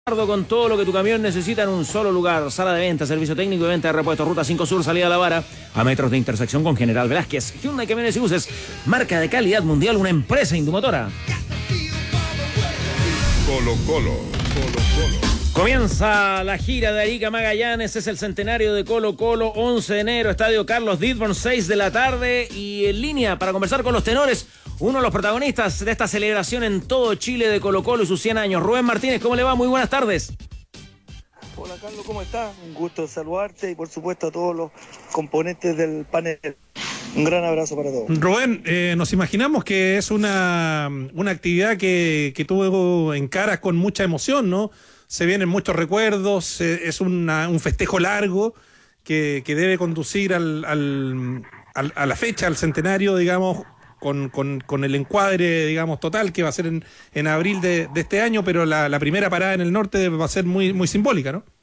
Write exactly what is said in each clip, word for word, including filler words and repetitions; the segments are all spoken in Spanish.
Con todo lo que tu camión necesita en un solo lugar. Sala de venta, servicio técnico y venta de repuestos. Ruta cinco Sur, salida a La Vara, a metros de intersección con General Velázquez. Hyundai Camiones y Buses, marca de calidad mundial, una empresa indumotora. Colo Colo, Colo Colo. Comienza la gira de Arica Magallanes, es el centenario de Colo Colo, once de enero, Estadio Carlos Didborn, seis de la tarde, y en línea para conversar con los tenores, uno de los protagonistas de esta celebración en todo Chile de Colo Colo y sus cien años. Rubén Martínez, ¿cómo le va? Muy buenas tardes. Hola Carlos, ¿cómo estás? Un gusto saludarte y por supuesto a todos los componentes del panel. Un gran abrazo para todos. Rubén, eh, nos imaginamos que es una, una actividad que, que tú encaras con mucha emoción, ¿no? Se vienen muchos recuerdos, eh, es una, un festejo largo que, que debe conducir al, al, al, a la fecha, al centenario, digamos, con, con, con el encuadre, digamos, total, que va a ser en, en abril de, de este año, pero la, la primera parada en el norte va a ser muy, muy simbólica, ¿no?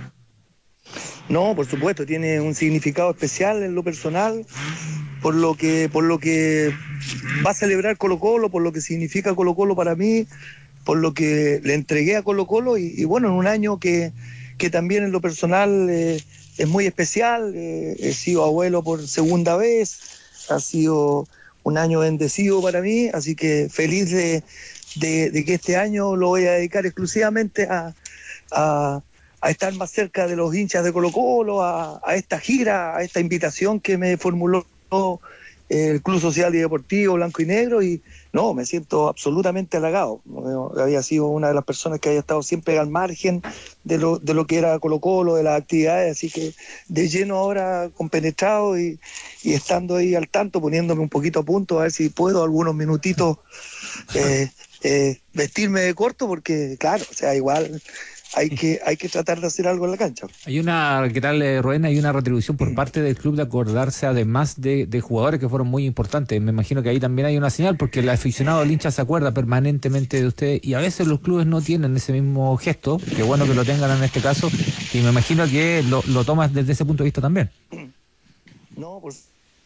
No, por supuesto, tiene un significado especial en lo personal, por lo que, por lo que va a celebrar Colo Colo, por lo que significa Colo Colo para mí, por lo que le entregué a Colo Colo y, y bueno, en un año que, que también en lo personal eh, es muy especial. Eh, he sido abuelo por segunda vez, ha sido un año bendecido para mí, así que feliz de, de, de que este año lo voy a dedicar exclusivamente a, a, a estar más cerca de los hinchas de Colo Colo, a, a esta gira, a esta invitación que me formuló el Club Social y Deportivo Blanco y Negro, y no, me siento absolutamente halagado. Había sido una de las personas que había estado siempre al margen de lo, de lo que era Colo Colo, de las actividades, así que de lleno ahora compenetrado y, y estando ahí al tanto, poniéndome un poquito a punto, a ver si puedo algunos minutitos eh, eh, vestirme de corto, porque claro, o sea, igual hay que hay que tratar de hacer algo en la cancha. Hay una, ¿qué tal, eh, Rubén? Hay una retribución por parte del club de acordarse además de, de jugadores que fueron muy importantes. Me imagino que ahí también hay una señal, porque el aficionado, el hincha se acuerda permanentemente de ustedes, y a veces los clubes no tienen ese mismo gesto. Qué bueno que lo tengan en este caso, y me imagino que lo, lo tomas desde ese punto de vista también. No, pues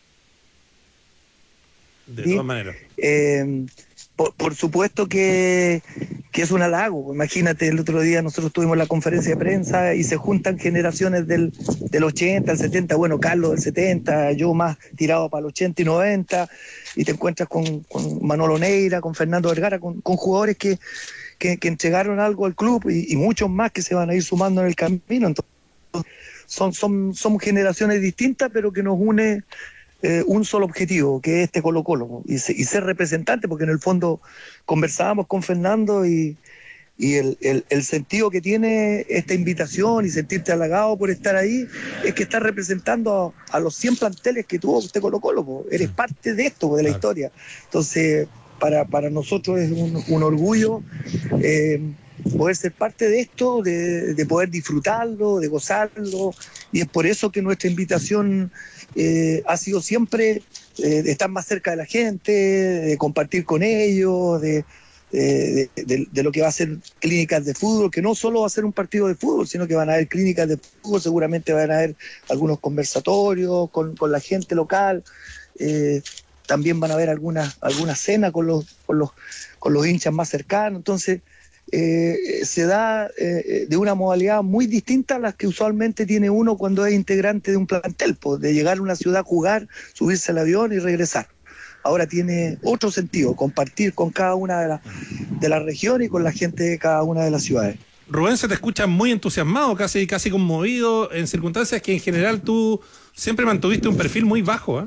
De ¿sí? todas maneras. Eh, por, por supuesto que, que es un halago. Imagínate, el otro día nosotros tuvimos la conferencia de prensa y se juntan generaciones del, del ochenta, el setenta, bueno, Carlos del setenta, yo más tirado para el ochenta y noventa, y te encuentras con, con Manolo Neira, con Fernando Vergara, con, con jugadores que, que, que entregaron algo al club y, y muchos más que se van a ir sumando en el camino. Entonces, son, son, son generaciones distintas, pero que nos une Eh, un solo objetivo, que es este Colo Colo, y, se, y ser representante, porque en el fondo conversábamos con Fernando y, y el, el, el sentido que tiene esta invitación y sentirte halagado por estar ahí, es que estás representando a, a los cien planteles que tuvo este Colo Colo, po. Eres parte de esto, po, de la historia. Entonces, para, para nosotros es un, un orgullo eh, poder ser parte de esto, de, de poder disfrutarlo, de gozarlo, y es por eso que nuestra invitación Eh, ha sido siempre eh, de estar más cerca de la gente, de compartir con ellos, de, de, de, de lo que va a ser clínicas de fútbol, que no solo va a ser un partido de fútbol, sino que van a haber clínicas de fútbol, seguramente van a haber algunos conversatorios con, con la gente local, eh, también van a haber algunas alguna cena con los, con, los, con los hinchas más cercanos. Entonces Eh, se da eh, de una modalidad muy distinta a las que usualmente tiene uno cuando es integrante de un plantel, pues, de llegar a una ciudad a jugar, subirse al avión y regresar. Ahora tiene otro sentido, compartir con cada una de, la, de las regiones y con la gente de cada una de las ciudades. Rubén, se te escucha muy entusiasmado, casi, casi conmovido, en circunstancias que en general tú siempre mantuviste un perfil muy bajo, ¿eh?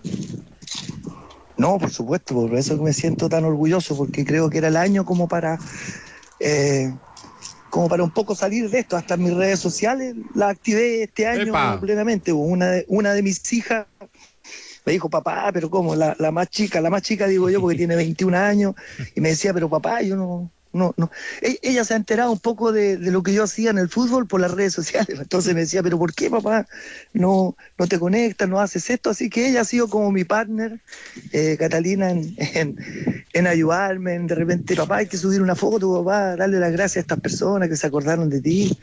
No, por supuesto, por eso que me siento tan orgulloso, porque creo que era el año como para... Eh, como para un poco salir de esto. Hasta en mis redes sociales la activé este año ¡Epa! plenamente. Una de, una de mis hijas me dijo, papá, pero ¿cómo? La, la más chica, la más chica digo yo, porque tiene veintiún años, y me decía, pero papá, yo no... No, no. E- ella se ha enterado un poco de, de lo que yo hacía en el fútbol por las redes sociales. Entonces me decía, pero ¿por qué, papá, no, no te conectas, no haces esto? Así que ella ha sido como mi partner, eh, Catalina, en, en, en ayudarme. En, de repente, papá, hay que subir una foto, papá, darle las gracias a estas personas que se acordaron de ti.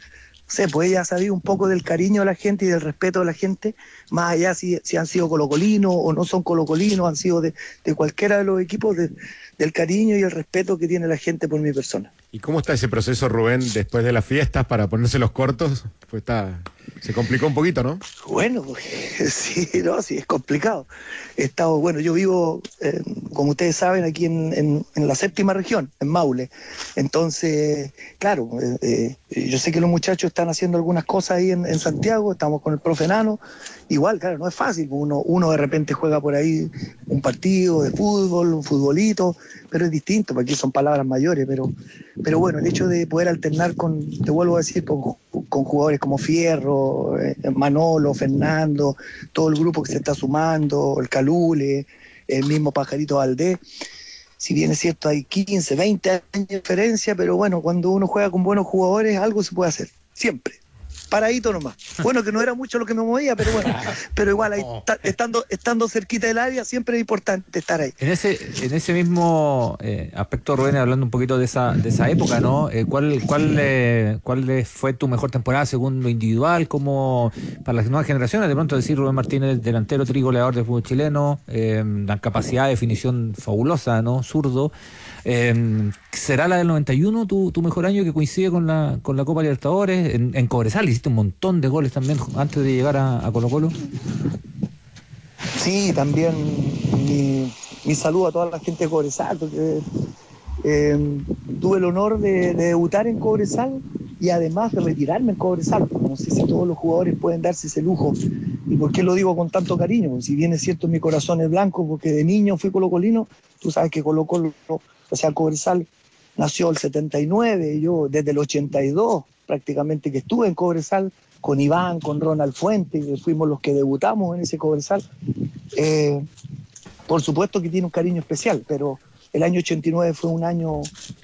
sé, pues ella ha sabido un poco del cariño de la gente y del respeto de la gente, más allá si, si han sido colocolinos o no son colocolinos, han sido de, de cualquiera de los equipos, de, del cariño y el respeto que tiene la gente por mi persona. ¿Y cómo está ese proceso, Rubén, después de las fiestas para ponerse los cortos? Pues está, se complicó un poquito, ¿no? Bueno, pues, sí, no, sí, es complicado. He estado, bueno, yo vivo, eh, como ustedes saben, aquí en, en, en la séptima región, en Maule. Entonces, claro, eh, eh, yo sé que los muchachos están haciendo algunas cosas ahí en, en Santiago, estamos con el profe Nano. Igual, claro, no es fácil, uno, uno de repente juega por ahí un partido de fútbol, un futbolito, pero es distinto, porque aquí son palabras mayores, pero, pero bueno, el hecho de poder alternar con, te vuelvo a decir, con, con jugadores como Fierro, eh, Manolo, Fernando, todo el grupo que se está sumando, el Calule, el mismo Pajarito Valdés, si bien es cierto hay quince, veinte años de diferencia, pero bueno, cuando uno juega con buenos jugadores, algo se puede hacer, siempre. Paradito nomás. Bueno, que no era mucho lo que me movía, pero bueno, pero igual ahí, ta, estando, estando cerquita del área, siempre es importante estar ahí. En ese, en ese mismo eh, aspecto, Rubén, hablando un poquito de esa, de esa época, ¿no? Eh, ¿Cuál, cuál, eh, cuál fue tu mejor temporada según lo individual? Como para las nuevas generaciones, de pronto decir Rubén Martínez, delantero, trigoleador del fútbol chileno, eh, la capacidad de definición fabulosa, ¿no? Zurdo. Eh, ¿Será la del noventa y uno tu, tu mejor año que coincide con la con la Copa Libertadores? En, en Cobresal hiciste un montón de goles también antes de llegar a, a Colo Colo. Sí, también mi, mi saludo a toda la gente de Cobresal, porque eh, tuve el honor de, de debutar en Cobresal y además de retirarme en Cobresal. No sé si todos los jugadores pueden darse ese lujo. ¿Y por qué lo digo con tanto cariño? Porque si bien es cierto mi corazón es blanco, porque de niño fui colocolino, tú sabes que Colo Colo, o sea, Cobresal nació el setenta y nueve, yo desde el ochenta y dos prácticamente que estuve en Cobresal, con Iván, con Ronald Fuentes, que fuimos los que debutamos en ese Cobresal. Eh, por supuesto que tiene un cariño especial, pero el año ochenta y nueve fue un año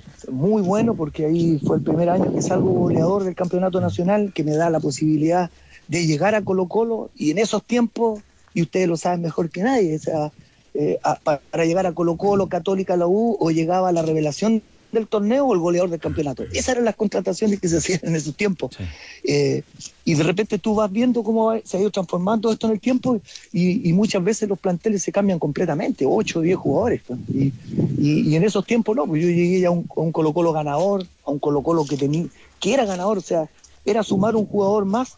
muy bueno, porque ahí fue el primer año que salgo goleador del campeonato nacional, que me da la posibilidad de llegar a Colo Colo, y en esos tiempos, y ustedes lo saben mejor que nadie, o sea, eh, a, para llegar a Colo Colo, Católica, la U, o llegaba la revelación del torneo o el goleador del campeonato. Esas eran las contrataciones que se hacían en esos tiempos. Sí. Eh, y de repente tú vas viendo cómo se ha ido transformando esto en el tiempo, y, y muchas veces los planteles se cambian completamente, ocho o diez jugadores. Pues. Y, y, y en esos tiempos no, pues yo llegué ya a un, a un Colo Colo ganador, a un Colo Colo que, tenía, que era ganador, o sea, era sumar un jugador más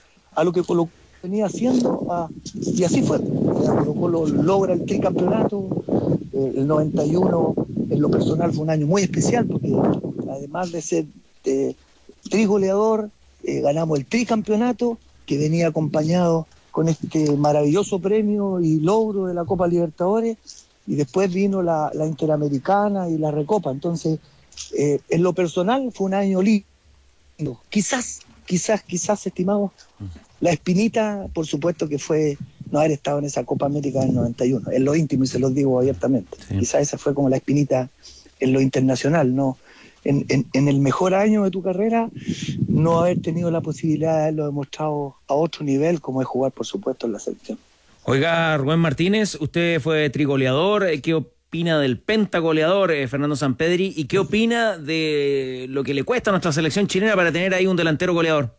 a lo que Colo Colo venía haciendo, a, y así fue. Colo Colo logra el tricampeonato, eh, el noventa y uno en lo personal fue un año muy especial, porque además de ser eh, trigoleador, eh, ganamos el tricampeonato, que venía acompañado con este maravilloso premio y logro de la Copa Libertadores, y después vino la, la Interamericana y la Recopa. Entonces, eh, en lo personal fue un año lindo. Quizás, quizás, quizás, estimamos, la espinita, por supuesto, que fue no haber estado en esa Copa América del noventa y uno, en lo íntimo, y se los digo abiertamente. Sí. Quizás esa fue como la espinita en lo internacional, ¿no? En, en, en el mejor año de tu carrera, no haber tenido la posibilidad de haberlo demostrado a otro nivel, como es jugar, por supuesto, en la selección. Oiga, Rubén Martínez, usted fue trigoleador, ¿qué opina del pentagoleador eh, Fernando Sampedri? ¿Y qué opina de lo que le cuesta a nuestra selección chilena para tener ahí un delantero goleador?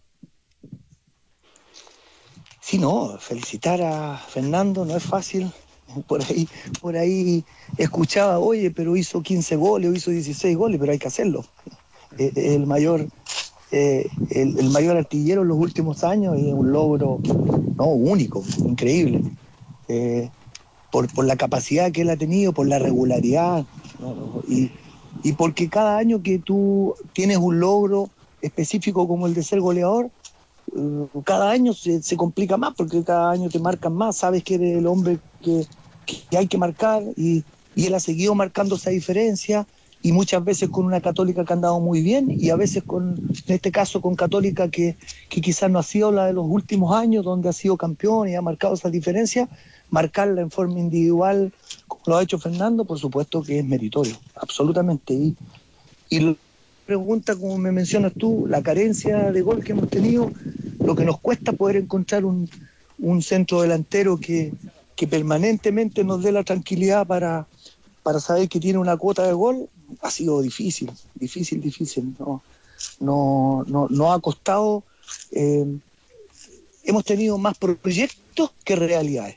Sí, no, felicitar a Fernando no es fácil. Por ahí, por ahí escuchaba, oye, pero hizo quince goles, o hizo dieciséis goles, pero hay que hacerlo. Eh, el mayor, eh, el, el mayor artillero en los últimos años, es un logro no único, increíble. Eh, por, por la capacidad que él ha tenido, por la regularidad, ¿no? y, y porque cada año que tú tienes un logro específico como el de ser goleador, cada año se, se complica más, porque cada año te marcan más, sabes que eres el hombre que, que hay que marcar, y, y él ha seguido marcando esa diferencia, y muchas veces con una Católica que ha andado muy bien, y a veces con, en este caso con Católica que, que quizás no ha sido la de los últimos años, donde ha sido campeón y ha marcado esa diferencia, marcarla en forma individual como lo ha hecho Fernando, por supuesto que es meritorio, absolutamente. Y, y lo pregunta, como me mencionas tú, la carencia de gol que hemos tenido, lo que nos cuesta poder encontrar un, un centro delantero que, que permanentemente nos dé la tranquilidad para, para saber que tiene una cuota de gol, ha sido difícil, difícil, difícil. No, no, no, no ha costado eh, hemos tenido más proyectos que realidades.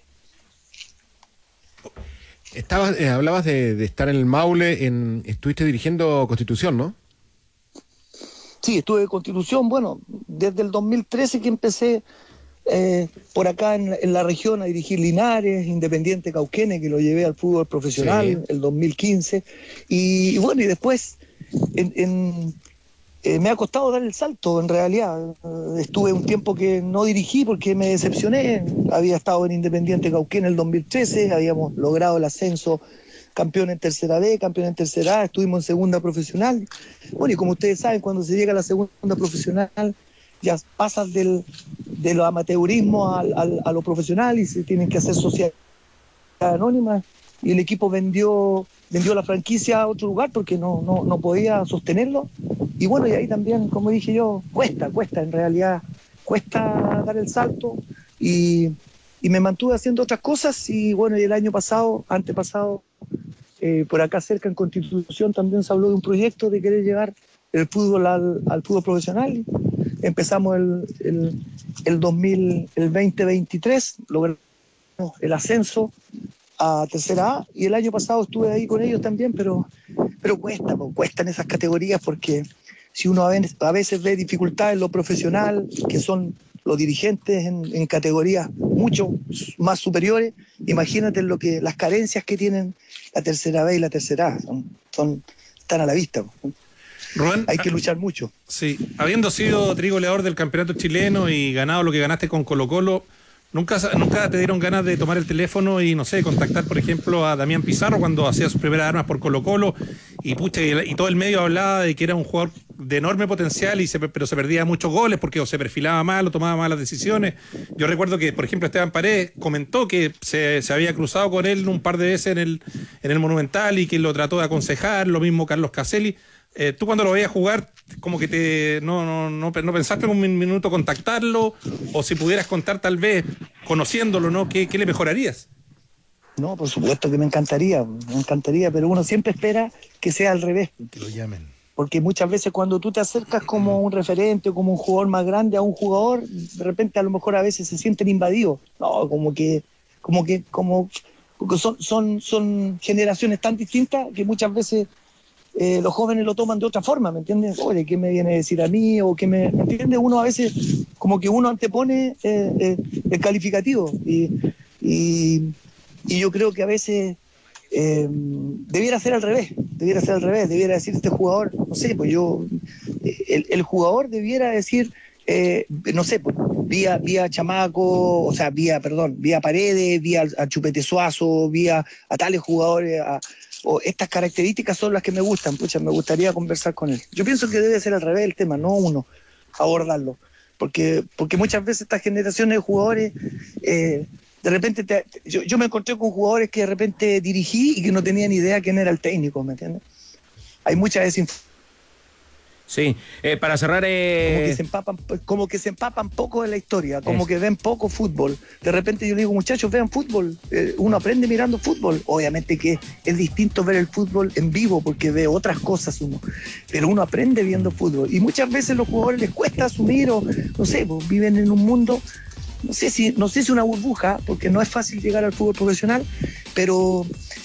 Estabas, eh, hablabas de, de estar en el Maule, en, estuviste dirigiendo Constitución, ¿no? Sí, estuve en Constitución, bueno, desde el dos mil trece que empecé eh, por acá en, en la región a dirigir Linares, Independiente Cauquenes, que lo llevé al fútbol profesional, sí, el dos mil quince, y, y bueno, y después en, en, eh, me ha costado dar el salto, en realidad. Eh, estuve un tiempo que no dirigí porque me decepcioné, había estado en Independiente Cauquenes en el dos mil trece, habíamos logrado el ascenso, campeón en tercera B, campeón en tercera A, estuvimos en segunda profesional. Bueno, y como ustedes saben, cuando se llega a la segunda profesional, ya pasas del, de lo amateurismo al, al, a lo profesional y se tienen que hacer sociedades anónimas. Y el equipo vendió vendió la franquicia a otro lugar porque no, no, no podía sostenerlo. Y bueno, y ahí también, como dije yo, cuesta, cuesta, en realidad, cuesta dar el salto. Y, y me mantuve haciendo otras cosas. Y bueno, y el año pasado, antepasado, Eh, por acá cerca en Constitución también se habló de un proyecto de querer llevar el fútbol al, al fútbol profesional. Empezamos el, el, el dos mil, el veinte veintitrés, logramos el ascenso a tercera A y el año pasado estuve ahí con ellos también, pero, pero cuesta, pues, cuesta en esas categorías porque si uno a veces, a veces ve dificultades en lo profesional, que son los dirigentes en, en categorías mucho más superiores, imagínate lo que, las carencias que tienen la tercera B y la tercera A, son, son, están a la vista. Rubén, hay que luchar mucho. Sí, habiendo sido trigoleador del campeonato chileno y ganado lo que ganaste con Colo-Colo, ¿nunca, ¿nunca te dieron ganas de tomar el teléfono y, no sé, contactar, por ejemplo, a Damián Pizarro cuando hacía sus primeras armas por Colo-Colo y, pucha, y, y todo el medio hablaba de que era un jugador de enorme potencial, y se, pero se perdía muchos goles porque o se perfilaba mal o tomaba malas decisiones? Yo recuerdo que, por ejemplo, Esteban Paredes comentó que se, se había cruzado con él un par de veces en el, en el Monumental y que lo trató de aconsejar, lo mismo Carlos Caselli. Eh, tú cuando lo veías jugar, como que te no, no, no, no pensaste en un minuto contactarlo, o si pudieras contar tal vez, conociéndolo, ¿no? ¿Qué, qué le mejorarías? No, por supuesto que me encantaría, me encantaría, pero uno siempre espera que sea al revés. Que lo llamen. Porque muchas veces cuando tú te acercas como un referente o como un jugador más grande a un jugador, de repente a lo mejor a veces se sienten invadidos. No, como que, como que, como, porque son, son, son generaciones tan distintas que muchas veces eh, los jóvenes lo toman de otra forma, ¿me entiendes? Oye, ¿qué me viene a decir a mí? O ¿qué me, ¿me entiendes? Uno a veces como que uno antepone eh, eh, el calificativo y, y, y yo creo que a veces eh, debiera ser al revés, debiera ser al revés, debiera decir este jugador, no sé, pues yo, el, el jugador debiera decir, eh, no sé, pues, vía, vía Chamaco, o sea, vía, perdón, vía Paredes, vía a Chupete Suazo, vía a tales jugadores, a, o estas características son las que me gustan, pucha, me gustaría conversar con él. Yo pienso que debe ser al revés el tema, no uno abordarlo, porque, porque muchas veces estas generaciones de jugadores, eh, de repente, te, yo, yo me encontré con jugadores que de repente dirigí y que no tenían idea quién era el técnico, ¿me entiendes? Hay mucha desinformación. Sí, eh, para cerrar... Eh... Como que se empapan, como que se empapan poco de la historia, como Eso. que ven poco fútbol. De repente yo le digo, muchachos, vean fútbol. Eh, uno aprende mirando fútbol. Obviamente que es distinto ver el fútbol en vivo porque ve otras cosas uno. Pero uno aprende viendo fútbol. Y muchas veces a los jugadores les cuesta asumir o, no sé, pues, viven en un mundo... No sé si no sé si una burbuja, porque no es fácil llegar al fútbol profesional, pero,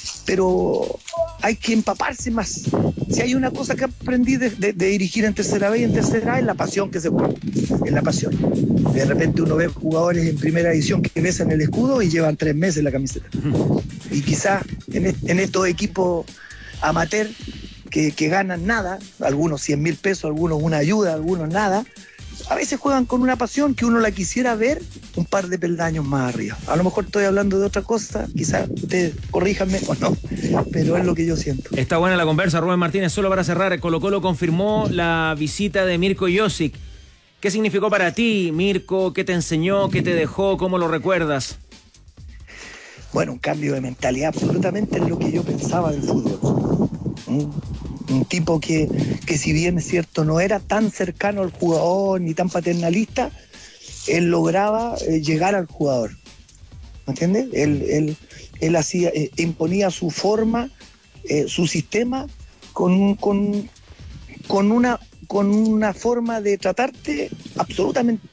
pero hay que empaparse más. Si hay una cosa que aprendí de, de, de dirigir en tercera B y en tercera A, es la pasión que se pone, es la pasión. De repente uno ve jugadores en primera división que besan el escudo y llevan tres meses la camiseta. Y quizás en, en estos equipos amateur que, que ganan nada, algunos cien mil pesos, algunos una ayuda, algunos nada, a veces juegan con una pasión que uno la quisiera ver un par de peldaños más arriba. A lo mejor estoy hablando de otra cosa, quizás ustedes corríjanme o no, pero es lo que yo siento. Está buena la conversa, Rubén Martínez. Solo para cerrar, Colo-Colo confirmó la visita de Mirko Josic. ¿Qué significó para ti, Mirko? ¿Qué te enseñó? ¿Qué te dejó? ¿Cómo lo recuerdas? Bueno, un cambio de mentalidad absolutamente en lo que yo pensaba del fútbol. ¿Mm? Un tipo que, que si bien es cierto no era tan cercano al jugador ni tan paternalista, él lograba eh, llegar al jugador, ¿me entiendes? Él, él, él hacía, eh, imponía su forma, eh, su sistema con, con, con, una, con una forma de tratarte absolutamente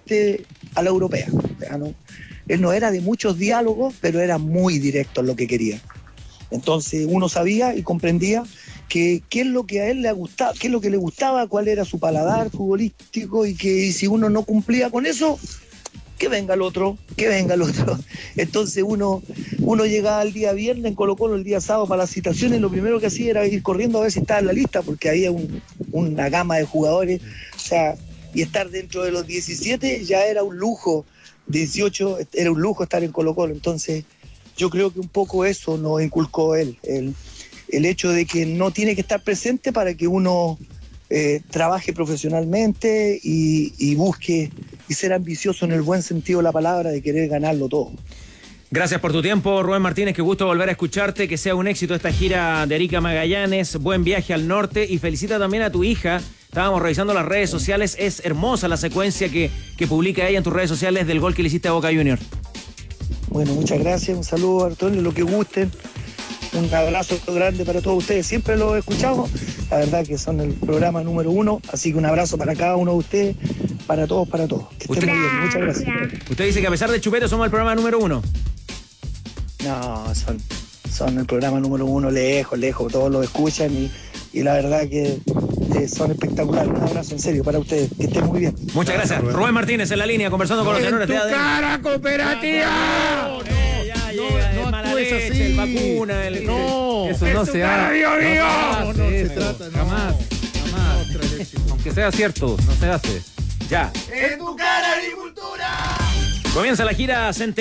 totalmente a la europea. O sea, no, él no era de muchos diálogos, pero era muy directo en lo que quería. Entonces uno sabía y comprendía que qué es lo que a él le gustaba, qué es lo que le gustaba, cuál era su paladar futbolístico, y que y si uno no cumplía con eso, que venga el otro, que venga el otro. Entonces uno, uno llegaba el día viernes en Colo Colo, el día sábado para las citaciones, y lo primero que hacía era ir corriendo a ver si estaba en la lista, porque había un, una gama de jugadores, o sea, y estar dentro de los diecisiete ya era un lujo, dieciocho era un lujo estar en Colo Colo. Entonces yo creo que un poco eso nos inculcó él, el, el hecho de que no tiene que estar presente para que uno eh, trabaje profesionalmente y, y busque y ser ambicioso en el buen sentido de la palabra, de querer ganarlo todo. Gracias por tu tiempo, Rubén Martínez, qué gusto volver a escucharte, que sea un éxito esta gira de Arica Magallanes, buen viaje al norte, y felicita también a tu hija. Estábamos revisando las redes sociales, es hermosa la secuencia que, que publica ella en tus redes sociales del gol que le hiciste a Boca Juniors. Bueno, muchas gracias, un saludo a Antonio, lo que gusten, un abrazo grande para todos ustedes, siempre los escuchamos, la verdad que son el programa número uno, así que un abrazo para cada uno de ustedes, para todos, para todos, que estén muy bien, muchas gracias. Usted dice que a pesar de Chupete somos el programa número uno. No, son, son el programa número uno, lejos, lejos, todos lo escuchan y, y la verdad que eh, son espectaculares. Un abrazo en serio para ustedes, que estén muy bien. Muchas gracias. Rubén, Rubén Martínez en la línea, conversando con los tenores de A D N. ¡Cara, cooperativa! No, no, no, ya no, llega no el mala actúes leche, así. el vacuna, el... No, Eso no se cara, hace. Dios mío. No, No, se no hace se eso. trata, no. Jamás, jamás. Aunque sea cierto, no se hace. Ya. ¡En tu cara, agricultura! Comienza la gira centenaria.